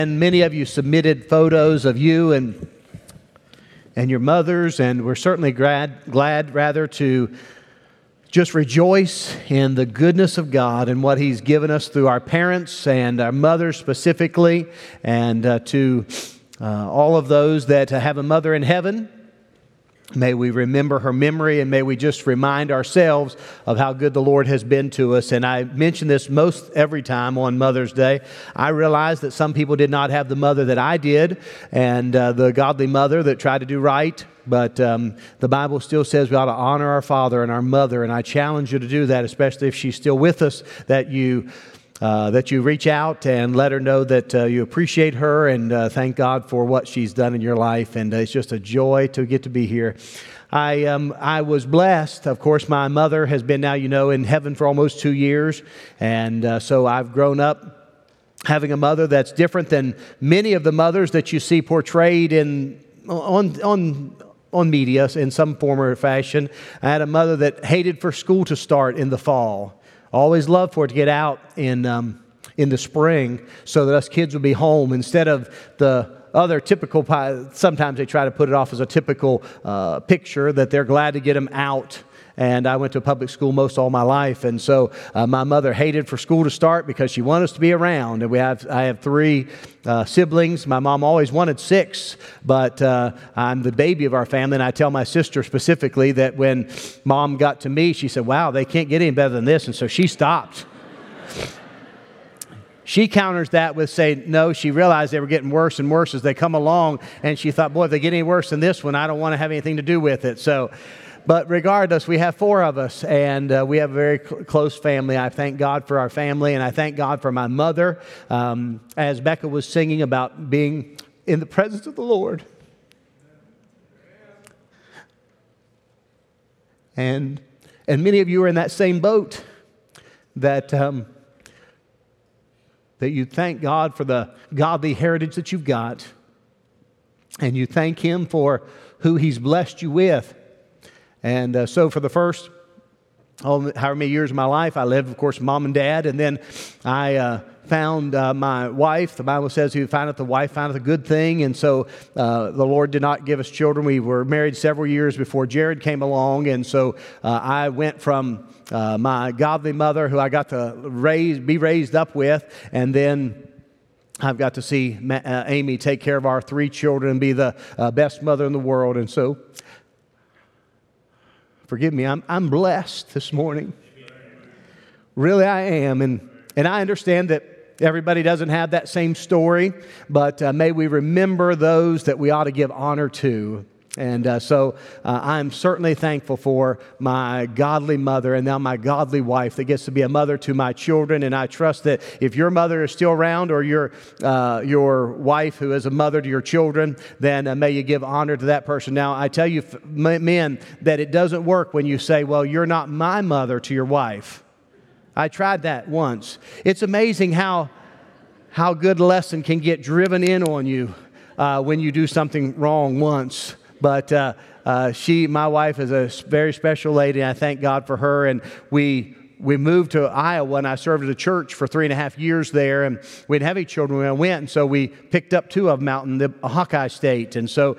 And many of you submitted photos of you and your mothers, and we're certainly glad to just rejoice in the goodness of God and what He's given us through our parents and our mothers specifically, and to all of those that have a mother in heaven. May we remember her memory, and may we just remind ourselves of how good the Lord has been to us. And I mention this most every time on Mother's Day. I realize that some people did not have the mother that I did, and the godly mother that tried to do right. But the Bible still says we ought to honor our father and our mother, and I challenge you to do that, especially if she's still with us, that you reach out and let her know that you appreciate her and thank God for what she's done in your life. And it's just a joy to get to be here. I was blessed. Of course, my mother has been now, in heaven for almost 2 years. And so I've grown up having a mother that's different than many of the mothers that you see portrayed on media in some form or fashion. I had a mother that hated for school to start in the fall. Always loved for it to get out in the spring so that us kids would be home instead of the other typical, sometimes they try to put it off as a typical picture that they're glad to get them out. And I went to public school most all my life, and so my mother hated for school to start because she wanted us to be around. And I have 3 siblings. My mom always wanted 6, but I'm the baby of our family. And I tell my sister specifically that when Mom got to me, she said, "Wow, they can't get any better than this," and so she stopped. She counters that with saying, no, she realized they were getting worse and worse as they come along, and she thought, boy, if they get any worse than this one, I don't want to have anything to do with it. But regardless, we have 4 of us, and we have a very close family. I thank God for our family, and I thank God for my mother. As Becca was singing about being in the presence of the Lord. And many of you are in that same boat, that you thank God for the godly heritage that you've got, and you thank Him for who He's blessed you with. And so for the first however many years of my life, I lived, of course, with Mom and Dad, and then I found my wife. The Bible says who found out the wife found out the good thing, and so the Lord did not give us children. We were married several years before Jared came along, and so I went from my godly mother, who I got to be raised up with, and then I've got to see Amy take care of our 3 children and be the best mother in the world. And so forgive me, I'm blessed this morning. Really, I am. And I understand that everybody doesn't have that same story, but may we remember those that we ought to give honor to. And so I'm certainly thankful for my godly mother and now my godly wife that gets to be a mother to my children. And I trust that if your mother is still around, or your wife who is a mother to your children, then may you give honor to that person. Now, I tell you, men, that it doesn't work when you say, well, you're not my mother to your wife. I tried that once. It's amazing how good a lesson can get driven in on you when you do something wrong once. But my wife is a very special lady, and I thank God for her. And we moved to Iowa, and I served at a church for 3.5 years there, and we didn't have any children when I went, and so we picked up 2 of them out in the Hawkeye State. And so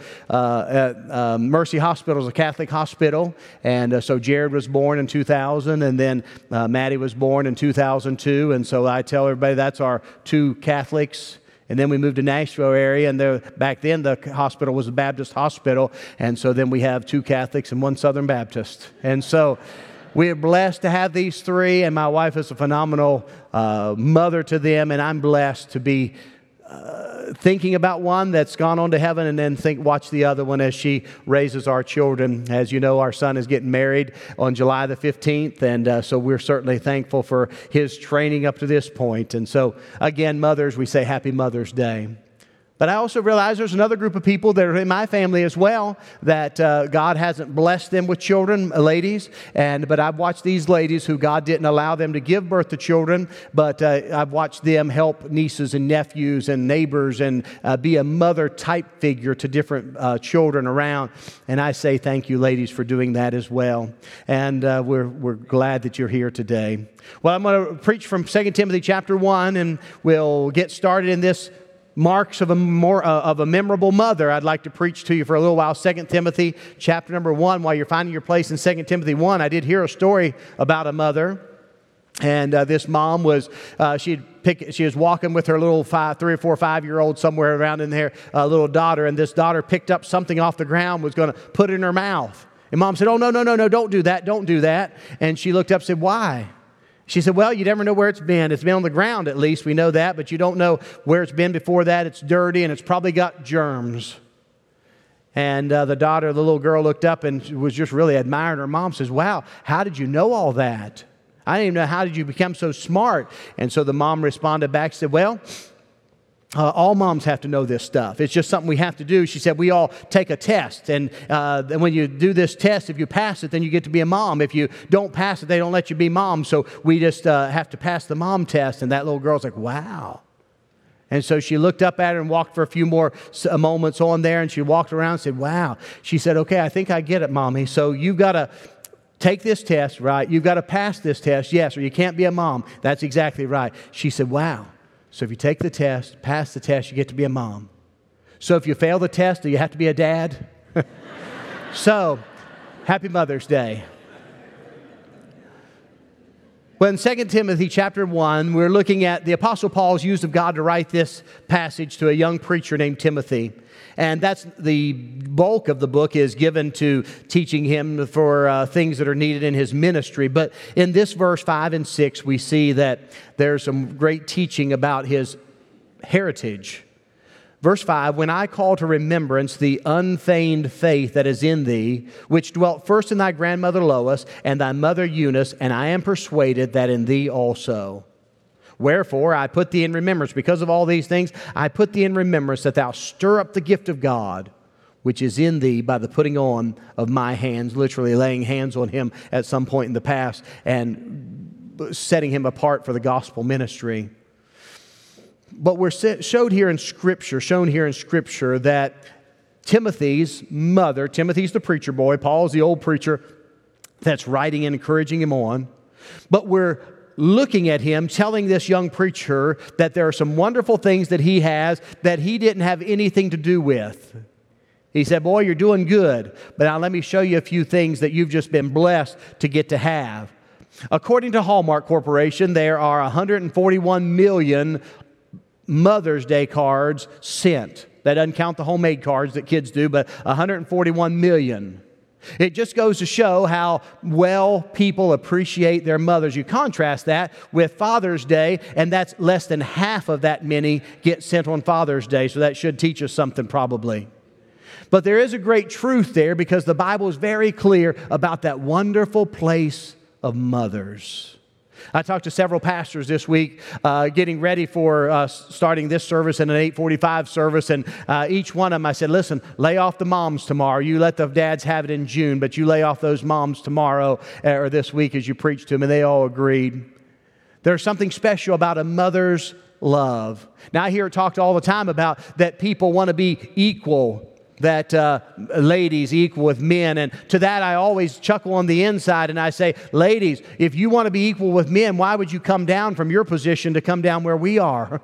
Mercy Hospital is a Catholic hospital, and so Jared was born in 2000, and then Maddie was born in 2002, and so I tell everybody that's our 2 Catholics. And then we moved to Nashville area, and back then the hospital was a Baptist hospital, and so then we have 2 Catholics and 1 Southern Baptist. And so we are blessed to have these 3, and my wife is a phenomenal mother to them, and I'm blessed to be thinking about one that's gone on to heaven, and then watch the other one as she raises our children. As you know, our son is getting married on July the 15th, and so we're certainly thankful for his training up to this point. And so, again, mothers, we say Happy Mother's Day. But I also realize there's another group of people that are in my family as well that God hasn't blessed them with children, ladies. But I've watched these ladies who God didn't allow them to give birth to children, but I've watched them help nieces and nephews and neighbors and be a mother-type figure to different children around. And I say thank you, ladies, for doing that as well. And we're glad that you're here today. Well, I'm going to preach from 2 Timothy chapter 1, and we'll get started in this marks of a memorable mother, I'd like to preach to you for a little while. 2 Timothy chapter number 1. While you're finding your place in 2 Timothy 1, I did hear a story about a mother. And this mom was, she was walking with her little 3 or 4, 5-year-old somewhere around in there, little daughter. And this daughter picked up something off the ground, was going to put it in her mouth. And Mom said, "Oh, no, don't do that, don't do that." And she looked up and said, "Why?" She said, "Well, you never know where it's been. It's been on the ground at least, we know that, but you don't know where it's been before that. It's dirty and it's probably got germs." And the little girl looked up and was just really admiring her mom, says, "Wow, how did you know all that? I didn't even know, how did you become so smart?" And so the mom responded back, said, "Well, all moms have to know this stuff. It's just something we have to do." She said, "We all take a test, and when you do this test, if you pass it, then you get to be a mom. If you don't pass it, they don't let you be mom. So we just have to pass the mom test." And that little girl's like, "Wow." And so she looked up at her and walked for a few more moments on there, and she walked around and said, "Wow." She said, "Okay, I think I get it, Mommy. So you've got to take this test, right? You've got to pass this test, yes, or you can't be a mom." "That's exactly right." She said, "Wow. So if you take the test, pass the test, you get to be a mom. So if you fail the test, do you have to be a dad?" So, happy Mother's Day. Well, in 2 Timothy chapter 1, we're looking at the Apostle Paul's use of God to write this passage to a young preacher named Timothy. And that's the bulk of the book is given to teaching him for things that are needed in his ministry. But in this verse 5 and 6, we see that there's some great teaching about his heritage. Verse 5, "When I call to remembrance the unfeigned faith that is in thee, which dwelt first in thy grandmother Lois and thy mother Eunice, and I am persuaded that in thee also. Wherefore I put thee in remembrance." Because of all these things, "I put thee in remembrance that thou stir up the gift of God, which is in thee by the putting on of my hands," literally laying hands on him at some point in the past and setting him apart for the gospel ministry. But we're shown here in Scripture that Timothy's mother, Timothy's the preacher boy, Paul's the old preacher that's writing and encouraging him on. But we're looking at him, telling this young preacher that there are some wonderful things that he has that he didn't have anything to do with. He said, "Boy, you're doing good, but now let me show you a few things that you've just been blessed to get to have." According to Hallmark Corporation, there are 141 million Mother's Day cards sent. That doesn't count the homemade cards that kids do, but 141 million. It just goes to show how well people appreciate their mothers. You contrast that with Father's Day, and that's less than half of that many get sent on Father's Day, so that should teach us something probably. But there is a great truth there because the Bible is very clear about that wonderful place of mothers. I talked to several pastors this week getting ready for starting this service and an 8:45 service, and each one of them I said, "Listen, lay off the moms tomorrow. You let the dads have it in June, but you lay off those moms tomorrow or this week as you preach to them," and they all agreed. There's something special about a mother's love. Now I hear it talked all the time about that people want to be equal, that ladies equal with men. And to that I always chuckle on the inside and I say, ladies, if you want to be equal with men, why would you come down from your position to come down where we are?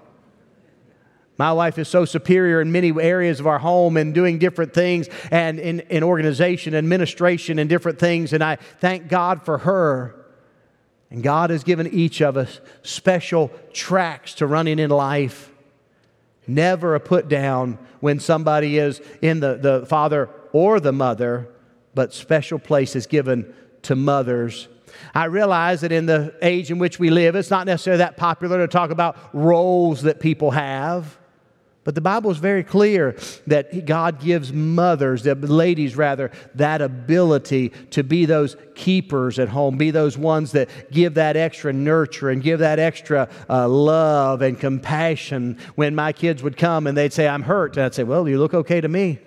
My wife is so superior in many areas of our home and doing different things and in organization, administration and different things. And I thank God for her. And God has given each of us special tracks to running in life. Never a put down when somebody is in the father or the mother, but special place is given to mothers. I realize that in the age in which we live, it's not necessarily that popular to talk about roles that people have. But the Bible is very clear that God gives mothers, ladies rather, that ability to be those keepers at home, be those ones that give that extra nurture and give that extra love and compassion. When my kids would come and they'd say, "I'm hurt," and I'd say, "Well, you look okay to me."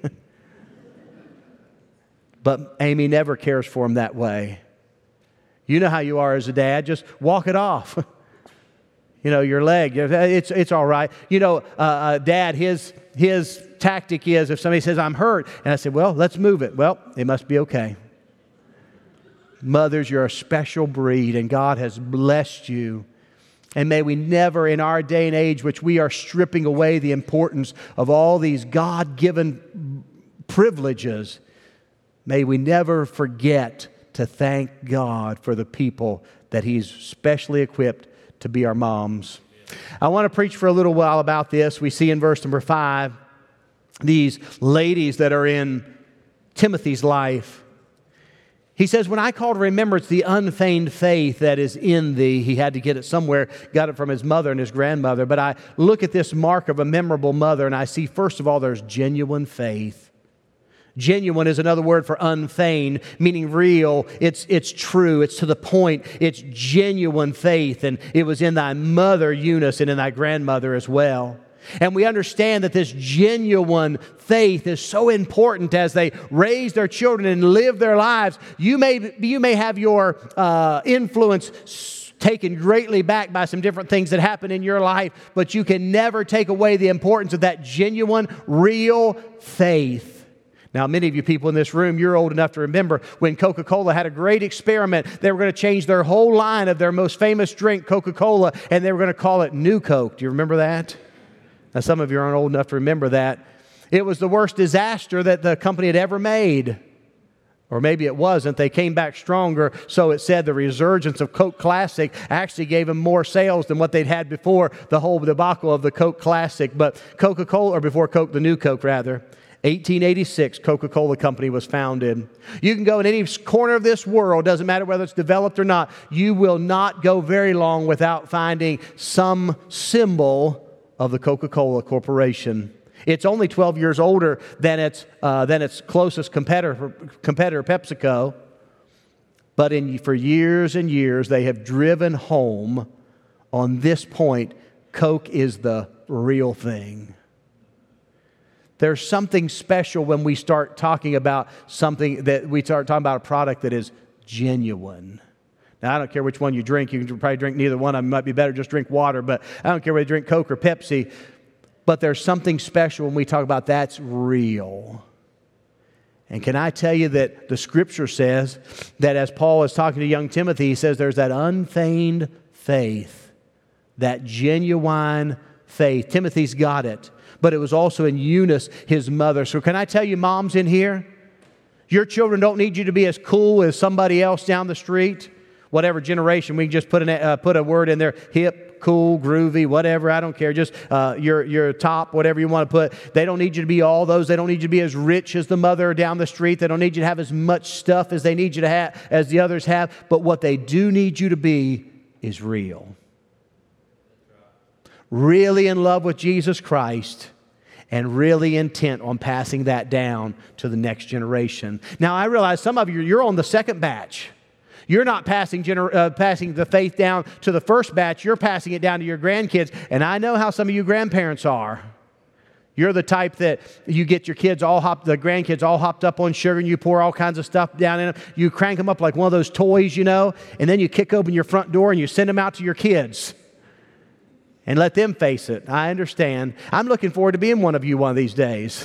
But Amy never cares for them that way. You know how you are as a dad. Just walk it off. You know, your leg, it's all right. You know, Dad, his tactic is if somebody says, "I'm hurt," and I say, "Well, let's move it." "Well, it must be okay." Mothers, you're a special breed, and God has blessed you And may we never, in our day and age, which we are stripping away the importance of all these God-given privileges, may we never forget to thank God for the people that He's specially equipped to be our moms. I want to preach for a little while about this. We see in verse number 5, these ladies that are in Timothy's life. He says, when I call to remembrance the unfeigned faith that is in thee, he had to get it somewhere, got it from his mother and his grandmother. But I look at this mark of a memorable mother, and I see, first of all, there's genuine faith. Genuine is another word for unfeigned, meaning real. It's true. It's to the point. It's genuine faith. And it was in thy mother, Eunice, and in thy grandmother as well. And we understand that this genuine faith is so important as they raise their children and live their lives. You may have your influence taken greatly back by some different things that happen in your life, but you can never take away the importance of that genuine, real faith. Now, many of you people in this room, you're old enough to remember when Coca-Cola had a great experiment. They were going to change their whole line of their most famous drink, Coca-Cola, and they were going to call it New Coke. Do you remember that? Now, some of you aren't old enough to remember that. It was the worst disaster that the company had ever made. Or maybe it wasn't. They came back stronger. So it said the resurgence of Coke Classic actually gave them more sales than what they'd had before the whole debacle of the Coke Classic. But Coca-Cola, or before Coke, the New Coke rather, 1886, Coca-Cola Company was founded. You can go in any corner of this world, doesn't matter whether it's developed or not, you will not go very long without finding some symbol of the Coca-Cola Corporation. It's only 12 years older than its closest competitor, PepsiCo. But for years and years, they have driven home on this point, Coke is the real thing. There's something special when we start talking about a product that is genuine. Now, I don't care which one you drink. You can probably drink neither one. It might be better just drink water, but I don't care whether you drink Coke or Pepsi. But there's something special when we talk about that's real. And can I tell you that the Scripture says that as Paul is talking to young Timothy, he says there's that unfeigned faith, that genuine faith. Timothy's got it, but it was also in Eunice, his mother. So can I tell you, moms in here, your children don't need you to be as cool as somebody else down the street. Whatever generation, we can just put a word in there, hip, cool, groovy, whatever, I don't care. Just your top, whatever you want to put. They don't need you to be all those. They don't need you to be as rich as the mother down the street. They don't need you to have as much stuff as they need you to have, as the others have. But what they do need you to be is real. Really in love with Jesus Christ and really intent on passing that down to the next generation. Now, I realize some of you're on the second batch. You're not passing the faith down to the first batch. You're passing it down to your grandkids. And I know how some of you grandparents are. You're the type that you get your the grandkids all hopped up on sugar, and you pour all kinds of stuff down in them. You crank them up like one of those toys, and then you kick open your front door and you send them out to your kids and let them face it. I understand. I'm looking forward to being one of you one of these days.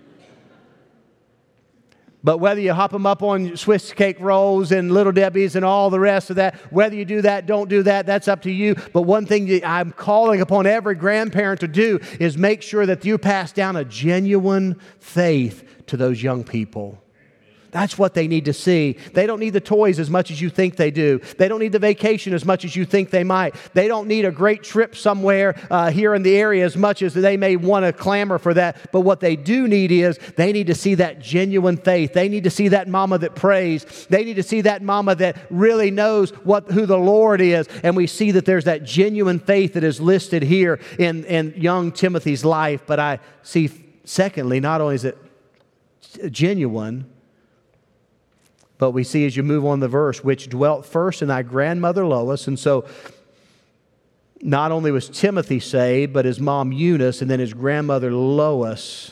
But whether you hop them up on Swiss cake rolls and Little Debbie's and all the rest of that, whether you do that, don't do that, that's up to you. But one thing that I'm calling upon every grandparent to do is make sure that you pass down a genuine faith to those young people. That's what they need to see. They don't need the toys as much as you think they do. They don't need the vacation as much as you think they might. They don't need a great trip somewhere here in the area as much as they may want to clamor for that. But what they do need is they need to see that genuine faith. They need to see that mama that prays. They need to see that mama that really knows who the Lord is. And we see that there's that genuine faith that is listed here in young Timothy's life. But I see, secondly, not only is it genuine, but we see as you move on the verse, which dwelt first in thy grandmother Lois. And so not only was Timothy saved, but his mom Eunice and then his grandmother Lois.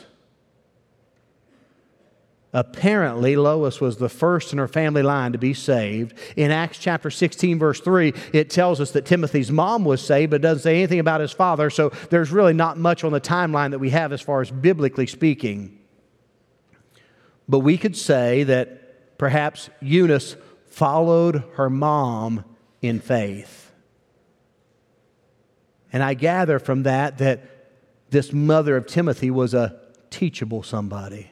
Apparently, Lois was the first in her family line to be saved. In Acts chapter 16, verse 3, it tells us that Timothy's mom was saved, but it doesn't say anything about his father. So there's really not much on the timeline that we have as far as biblically speaking. But we could say that perhaps Eunice followed her mom in faith. And I gather from that this mother of Timothy was a teachable somebody.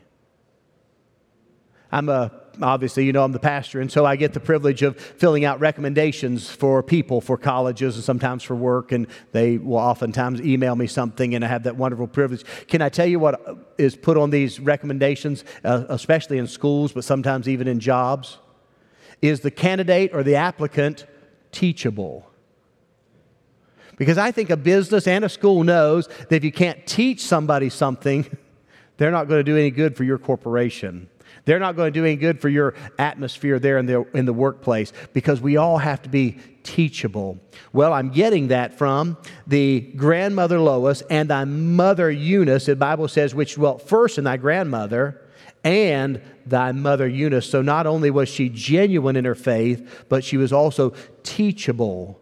Obviously, I'm the pastor, and so I get the privilege of filling out recommendations for people, for colleges, and sometimes for work, and they will oftentimes email me something, and I have that wonderful privilege. Can I tell you what is put on these recommendations, especially in schools, but sometimes even in jobs? Is the candidate or the applicant teachable? Because I think a business and a school knows that if you can't teach somebody something, they're not going to do any good for your corporation. They're not going to do any good for your atmosphere there in the workplace, because we all have to be teachable. Well, I'm getting that from the grandmother Lois and thy mother Eunice. The Bible says, which dwelt first in thy grandmother and thy mother Eunice. So not only was she genuine in her faith, but she was also teachable.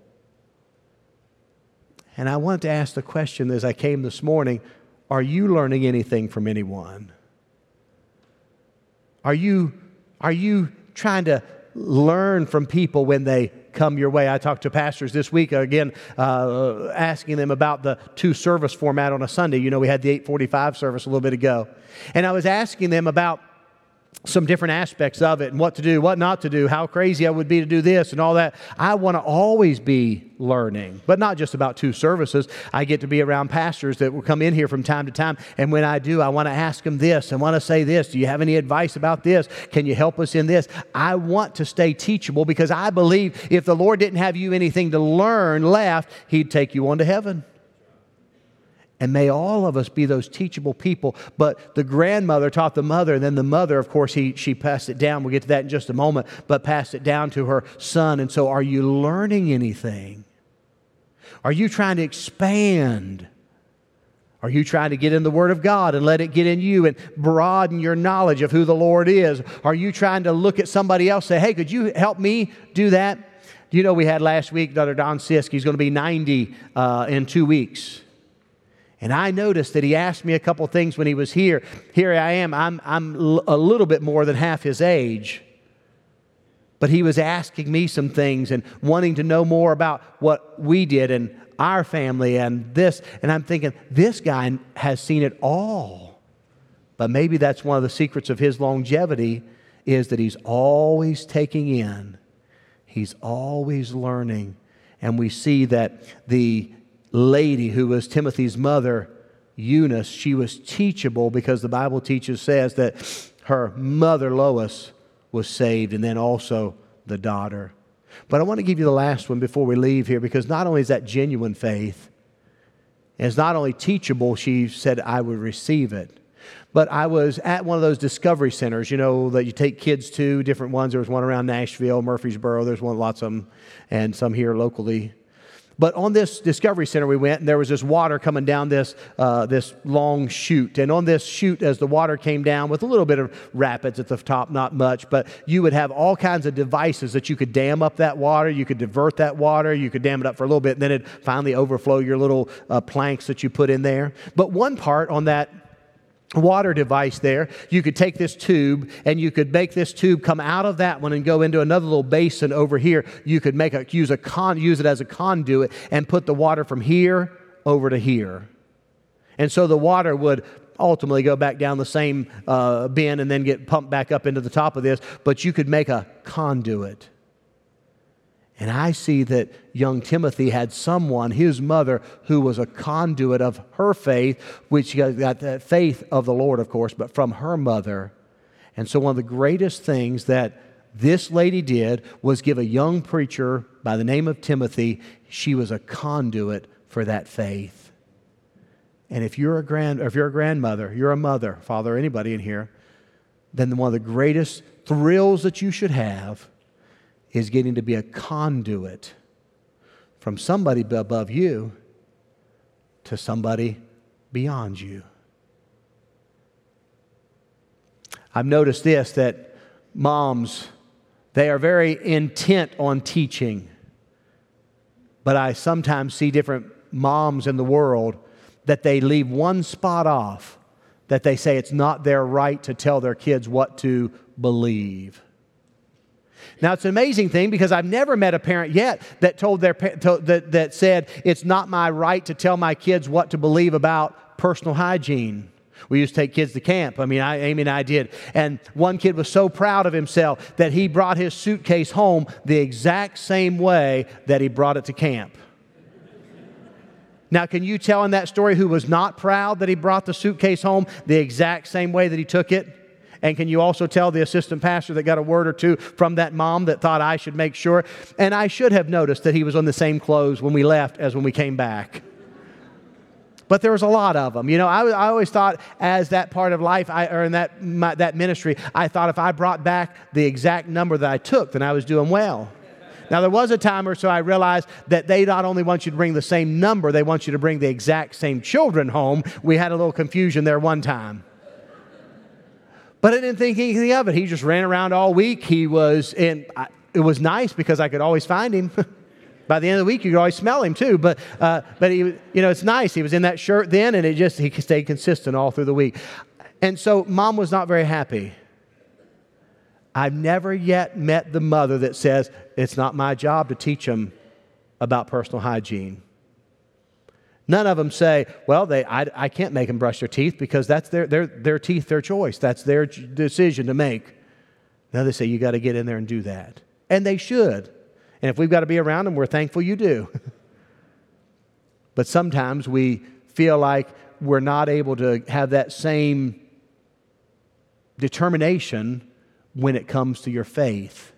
And I wanted to ask the question as I came this morning, are you learning anything from anyone? Are you trying to learn from people when they come your way? I talked to pastors this week, again, asking them about the 2-service format on a Sunday. We had the 8:45 service a little bit ago. And I was asking them about some different aspects of it and what to do, what not to do, how crazy I would be to do this and all that. I want to always be learning, but not just about 2 services. I get to be around pastors that will come in here from time to time, and when I do, I want to ask them this. I want to say this. Do you have any advice about this? Can you help us in this? I want to stay teachable, because I believe if the Lord didn't have you anything to learn left, He'd take you on to heaven. And may all of us be those teachable people. But the grandmother taught the mother, and then the mother, of course, she passed it down. We'll get to that in just a moment, but passed it down to her son. And so are you learning anything? Are you trying to expand? Are you trying to get in the Word of God and let it get in you and broaden your knowledge of who the Lord is? Are you trying to look at somebody else and say, hey, could you help me do that? We had last week, Dr. Don Sisk. He's going to be 90 in 2 weeks. And I noticed that he asked me a couple things when he was here. Here I am. I'm a little bit more than half his age. But he was asking me some things and wanting to know more about what we did and our family and this. And I'm thinking, this guy has seen it all. But maybe that's one of the secrets of his longevity, is that he's always taking in. He's always learning. And we see that the lady who was Timothy's mother, Eunice, she was teachable, because the Bible says that her mother Lois was saved, and then also the daughter. But I want to give you the last one before we leave here, because not only is that genuine faith, and it's not only teachable, she said, I would receive it. But I was at one of those discovery centers, that you take kids to, different ones. There was one around Nashville, Murfreesboro. There's lots of them, and some here locally. But on this discovery center we went, and there was this water coming down this long chute. And on this chute, as the water came down, with a little bit of rapids at the top, not much, but you would have all kinds of devices that you could dam up that water, you could divert that water, you could dam it up for a little bit, and then it'd finally overflow your little planks that you put in there. But one part on that water device there, you could take this tube and you could make this tube come out of that one and go into another little basin over here. You could use it as a conduit and put the water from here over to here. And so the water would ultimately go back down the same bin and then get pumped back up into the top of this, but you could make a conduit. And I see that young Timothy had someone, his mother, who was a conduit of her faith, which got that faith of the Lord, of course, but from her mother. And so one of the greatest things that this lady did was give a young preacher by the name of Timothy, she was a conduit for that faith. And if you're a grandmother, you're a mother, father, anybody in here, then one of the greatest thrills that you should have is getting to be a conduit from somebody above you to somebody beyond you. I've noticed this, that moms, they are very intent on teaching. But I sometimes see different moms in the world that they leave one spot off, that they say it's not their right to tell their kids what to believe. Now, it's an amazing thing because I've never met a parent yet that that said, it's not my right to tell my kids what to believe about personal hygiene. We used to take kids to camp. Amy and I did. And one kid was so proud of himself that he brought his suitcase home the exact same way that he brought it to camp. Now, can you tell in that story who was not proud that he brought the suitcase home the exact same way that he took it? And can you also tell the assistant pastor that got a word or two from that mom that thought I should make sure? And I should have noticed that he was on the same clothes when we left as when we came back. But there was a lot of them. I always thought as that part of life, in that ministry, I thought if I brought back the exact number that I took, then I was doing well. Now, there was a time or so I realized that they not only want you to bring the same number, they want you to bring the exact same children home. We had a little confusion there one time. But I didn't think anything of it. He just ran around all week. It was nice because I could always find him. By the end of the week, you could always smell him too. But he, it's nice. He was in that shirt then, and he stayed consistent all through the week. And so Mom was not very happy. I've never yet met the mother that says, it's not my job to teach them about personal hygiene. None of them say, well, I can't make them brush their teeth because that's their teeth, their choice. That's their decision to make. Now they say, you got to get in there and do that. And they should. And if we've got to be around them, we're thankful you do. But sometimes we feel like we're not able to have that same determination when it comes to your faith.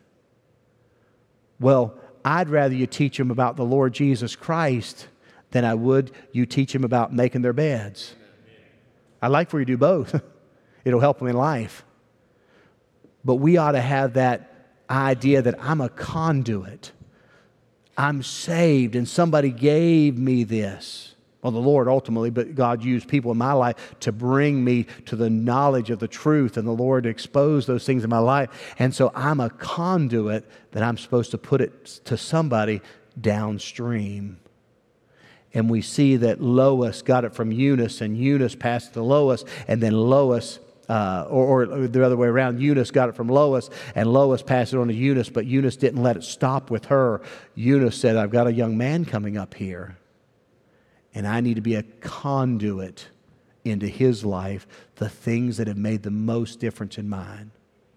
Well, I'd rather you teach them about the Lord Jesus Christ than I would you teach them about making their beds. I'd like for you to do both. It'll help them in life. But we ought to have that idea that I'm a conduit. I'm saved and somebody gave me this. Well, the Lord ultimately, but God used people in my life to bring me to the knowledge of the truth, and the Lord exposed those things in my life. And so I'm a conduit that I'm supposed to put it to somebody downstream. And we see that Lois got it from Eunice, and Eunice passed it to Lois, and then Lois, or the other way around, Eunice got it from Lois, and Lois passed it on to Eunice, but Eunice didn't let it stop with her. Eunice said, I've got a young man coming up here, and I need to be a conduit into his life, the things that have made the most difference in mine.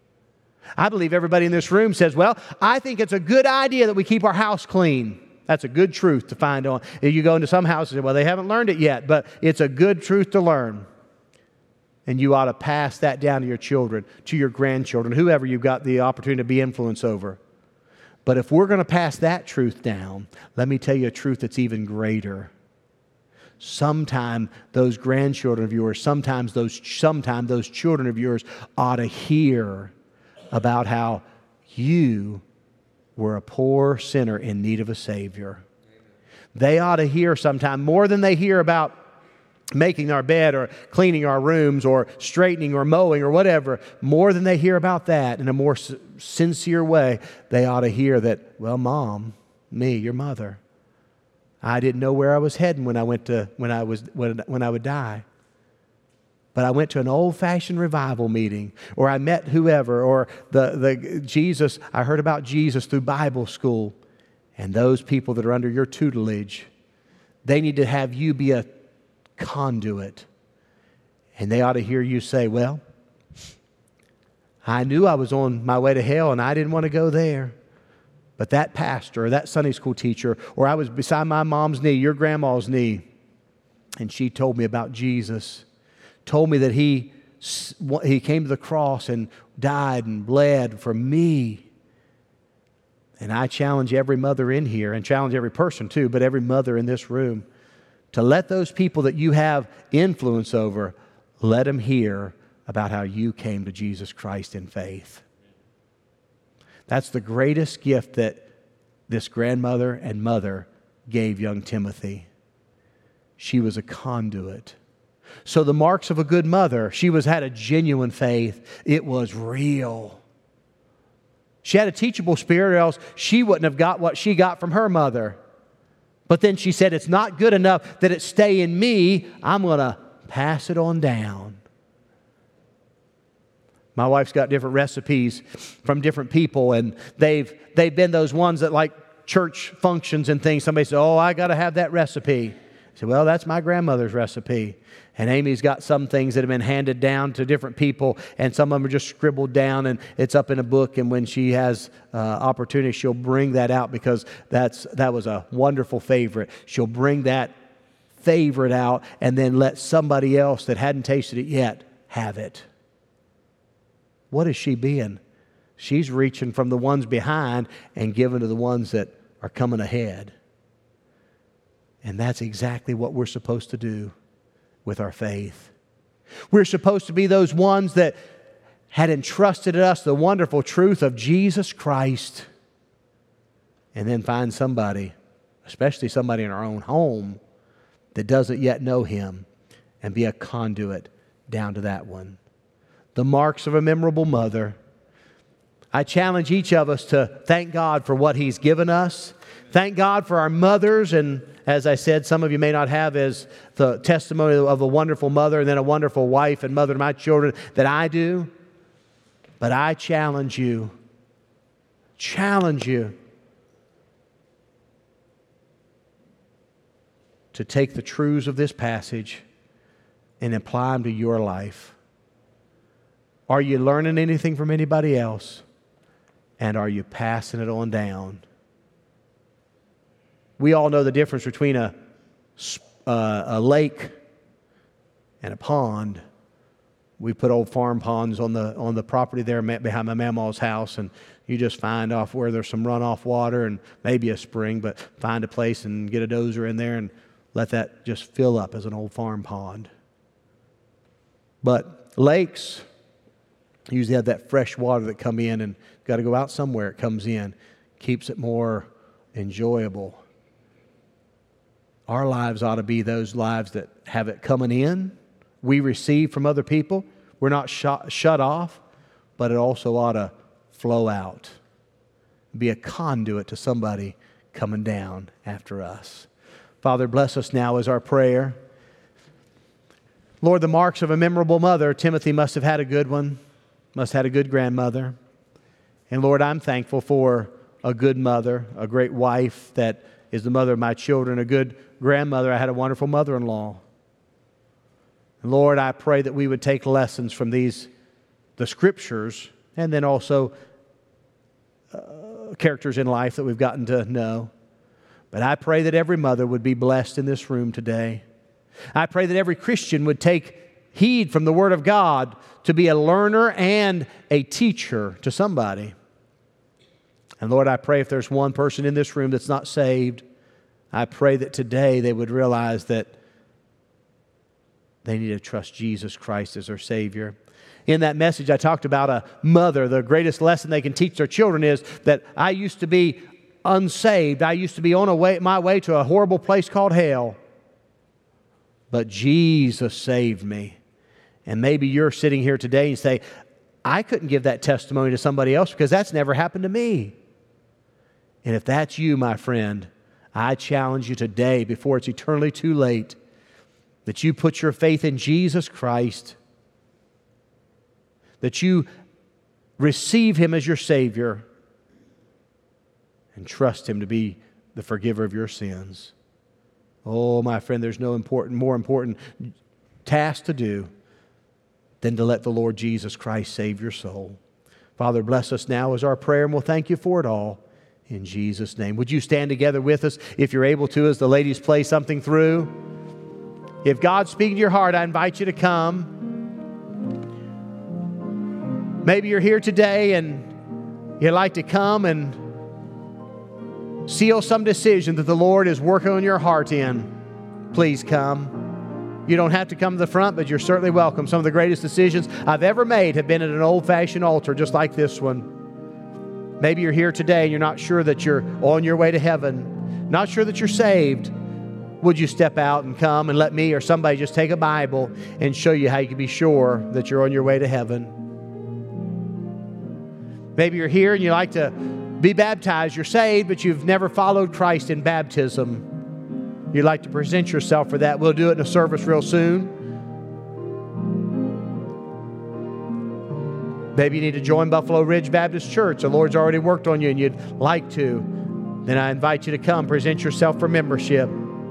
I believe everybody in this room says, well, I think it's a good idea that we keep our house clean. That's a good truth to find on. You go into some houses and well, they haven't learned it yet, but it's a good truth to learn. And you ought to pass that down to your children, to your grandchildren, whoever you've got the opportunity to be influenced over. But if we're going to pass that truth down, let me tell you a truth that's even greater. Sometime those grandchildren of yours, sometime those children of yours ought to hear about how you were a poor sinner in need of a Savior. They ought to hear sometime, more than they hear about making our bed or cleaning our rooms or straightening or mowing or whatever, more than they hear about that in a more sincere way, they ought to hear that, well, Mom, me, your mother, I didn't know where I was heading when I would die. But I went to an old-fashioned revival meeting, or I met whoever, or the Jesus, I heard about Jesus through Bible school. And those people that are under your tutelage, they need to have you be a conduit. And they ought to hear you say, well, I knew I was on my way to hell and I didn't want to go there. But that pastor or that Sunday school teacher, or I was beside my mom's knee, your grandma's knee, and she told me about Jesus, told me that he came to the cross and died and bled for me. And I challenge every mother in here, and challenge every person too, but every mother in this room, to let those people that you have influence over, let them hear about how you came to Jesus Christ in faith. That's the greatest gift that this grandmother and mother gave young Timothy. She was a conduit. So the marks of a good mother, she had a genuine faith. It was real. She had a teachable spirit, or else she wouldn't have got what she got from her mother. But then she said, it's not good enough that it stay in me. I'm going to pass it on down. My wife's got different recipes from different people, and they've been those ones that, like church functions and things, somebody says, oh, I got to have that recipe. I said, well, that's my grandmother's recipe. And Amy's got some things that have been handed down to different people, and some of them are just scribbled down, and it's up in a book, and when she has opportunity, she'll bring that out because that was a wonderful favorite. She'll bring that favorite out and then let somebody else that hadn't tasted it yet have it. What is she being? She's reaching from the ones behind and giving to the ones that are coming ahead. And that's exactly what we're supposed to do with our faith. We're supposed to be those ones that had entrusted to us the wonderful truth of Jesus Christ, and then find somebody, especially somebody in our own home, that doesn't yet know Him, and be a conduit down to that one. The marks of a memorable mother. I challenge each of us to thank God for what He's given us. Thank God for our mothers, and as I said, some of you may not have as the testimony of a wonderful mother and then a wonderful wife and mother to my children that I do. But I challenge you to take the truths of this passage and apply them to your life. Are you learning anything from anybody else? And are you passing it on down? We all know the difference between a lake and a pond. We put old farm ponds on the property there behind my mama's house, and you just find off where there's some runoff water and maybe a spring, but find a place and get a dozer in there and let that just fill up as an old farm pond. But lakes usually have that fresh water that come in, and got to go out somewhere it comes in. Keeps it more enjoyable. Our lives ought to be those lives that have it coming in. We receive from other people. We're not shut off, but it also ought to flow out. Be a conduit to somebody coming down after us. Father, bless us now as our prayer. Lord, the marks of a memorable mother. Timothy must have had a good one. Must have had a good grandmother. And Lord, I'm thankful for a good mother, a great wife that is the mother of my children, a good grandmother. I had a wonderful mother-in-law. And Lord, I pray that we would take lessons from the Scriptures, and then also characters in life that we've gotten to know. But I pray that every mother would be blessed in this room today. I pray that every Christian would take heed from the Word of God to be a learner and a teacher to somebody. And Lord, I pray if there's one person in this room that's not saved, I pray that today they would realize that they need to trust Jesus Christ as their Savior. In that message, I talked about a mother. The greatest lesson they can teach their children is that I used to be unsaved. I used to be on my way to a horrible place called hell. But Jesus saved me. And maybe you're sitting here today and say, I couldn't give that testimony to somebody else because that's never happened to me. And if that's you, my friend, I challenge you today, before it's eternally too late, that you put your faith in Jesus Christ, that you receive Him as your Savior, and trust Him to be the forgiver of your sins. Oh, my friend, there's no more important task to do than to let the Lord Jesus Christ save your soul. Father, bless us now as our prayer, and we'll thank You for it all. In Jesus' name. Would you stand together with us, if you're able to, as the ladies play something through? If God's speaking to your heart, I invite you to come. Maybe you're here today and you'd like to come and seal some decision that the Lord is working on your heart in. Please come. You don't have to come to the front, but you're certainly welcome. Some of the greatest decisions I've ever made have been at an old-fashioned altar just like this one. Maybe you're here today and you're not sure that you're on your way to heaven, not sure that you're saved. Would you step out and come and let me or somebody just take a Bible and show you how you can be sure that you're on your way to heaven? Maybe you're here and you like to be baptized. You're saved, but you've never followed Christ in baptism. You'd like to present yourself for that. We'll do it in a service real soon. Maybe you need to join Buffalo Ridge Baptist Church. The Lord's already worked on you and you'd like to. Then I invite you to come, present yourself for membership.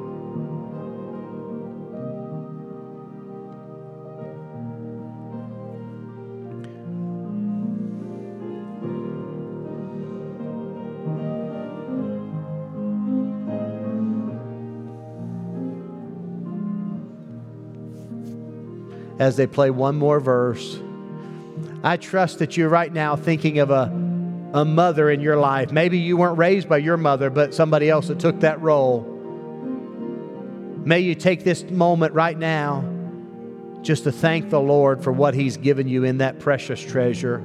As they play one more verse, I trust that you're right now thinking of a mother in your life. Maybe you weren't raised by your mother, but somebody else that took that role. May you take this moment right now just to thank the Lord for what He's given you in that precious treasure.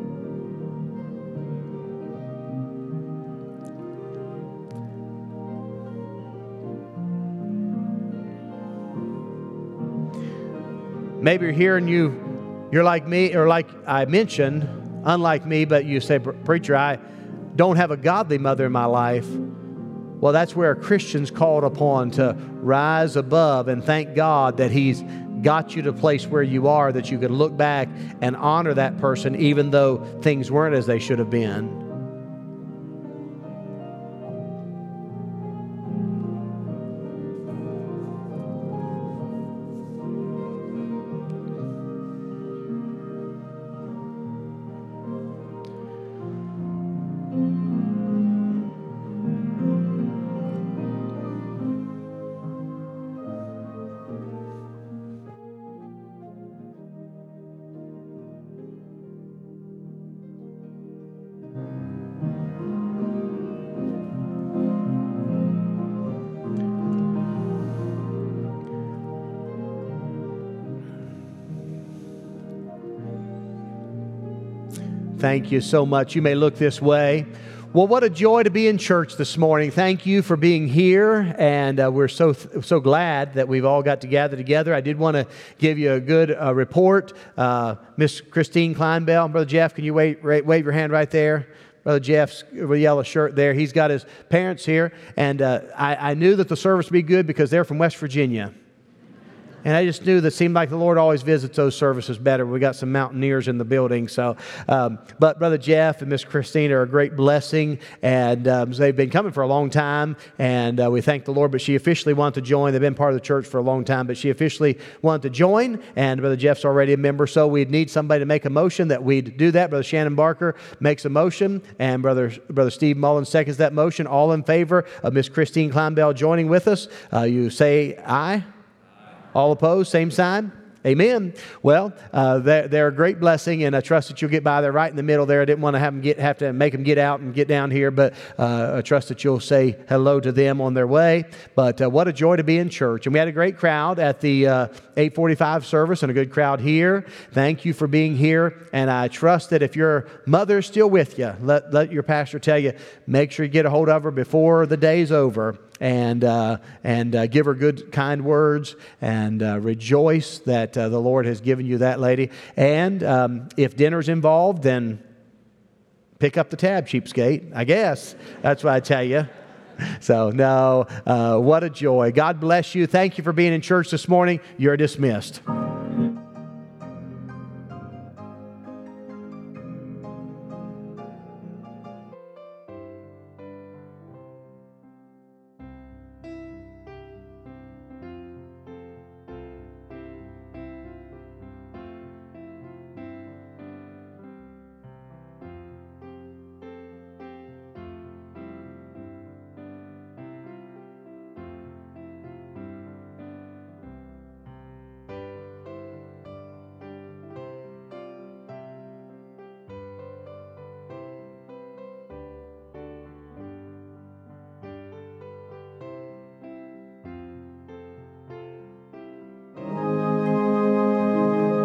Maybe you're here and you're like me, or like I mentioned, unlike me, but you say, preacher, I don't have a godly mother in my life. Well, that's where a Christian's called upon to rise above and thank God that He's got you to a place where you are, that you can look back and honor that person even though things weren't as they should have been. Thank you so much. You may look this way. Well, what a joy to be in church this morning. Thank you for being here, and we're so glad that we've all got to gather together. I did want to give you a good report. Miss Christine Kleinbell, Brother Jeff, can you wave your hand right there? Brother Jeff's with a yellow shirt there. He's got his parents here, and I knew that the service would be good because they're from West Virginia. And I just knew that it seemed like the Lord always visits those services better. We got some mountaineers in the building. So, but Brother Jeff and Miss Christine are a great blessing. And they've been coming for a long time. And we thank the Lord. But she officially wanted to join. They've been part of the church for a long time. But she officially wanted to join. And Brother Jeff's already a member. So we'd need somebody to make a motion that we'd do that. Brother Shannon Barker makes a motion. And Brother Steve Mullins seconds that motion. All in favor of Miss Christine Kleinbell joining with us, you say aye. All opposed, same sign. Amen. Well, they're a great blessing, and I trust that you'll get by there right in the middle there. I didn't want to have to make them get out and get down here, but I trust that you'll say hello to them on their way. But what a joy to be in church. And we had a great crowd at the 8:45 service and a good crowd here. Thank you for being here, and I trust that if your mother's still with you, let your pastor tell you, make sure you get a hold of her before the day's over. And give her good, kind words, and rejoice that the Lord has given you that lady. And if dinner's involved, then pick up the tab, cheapskate, I guess. That's what I tell you. So, no, what a joy. God bless you. Thank you for being in church this morning. You're dismissed.